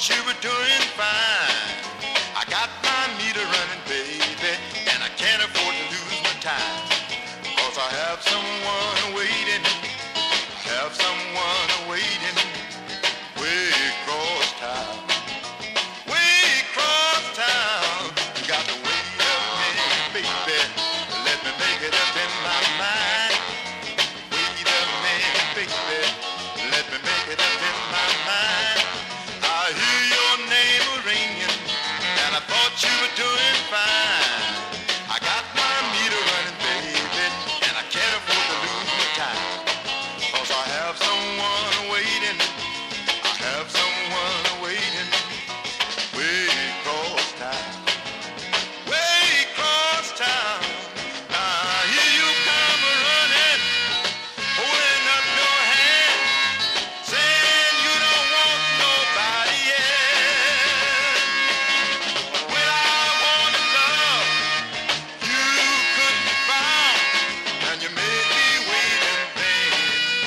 thought you were doing fine. I got my meter running, baby, and I can't afford to lose my time. 'Cause I have someone waiting, I have someone waiting way across town. Way across town. Got to wait a minute, baby, let me make it up in my mind. Wait a minute, baby, let me make it up in my mind. I hear your name ringing, and I thought you were doing fine. I got my meter running, baby, and I can't afford to lose my time. 'Cause I have someone waiting, I have someone waiting way across town. Way across town. I hear you come running, holding up your hand, saying you don't want nobody else. When I wanted love, you couldn't find, and you made me wait in vain.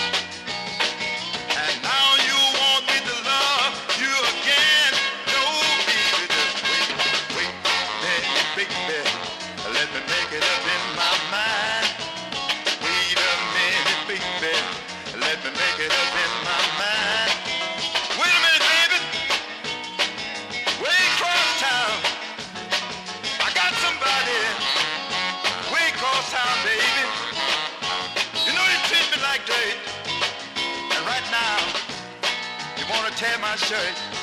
And now you want me to love you again. No, baby, just wait, wait, baby, let me make it up in my mind. Wait a minute, baby, let me make it up in my mind. Wait a minute, baby, way across town. I got somebody way across town, baby. You know you treat me like dirt, and right now you wanna tear my shirt.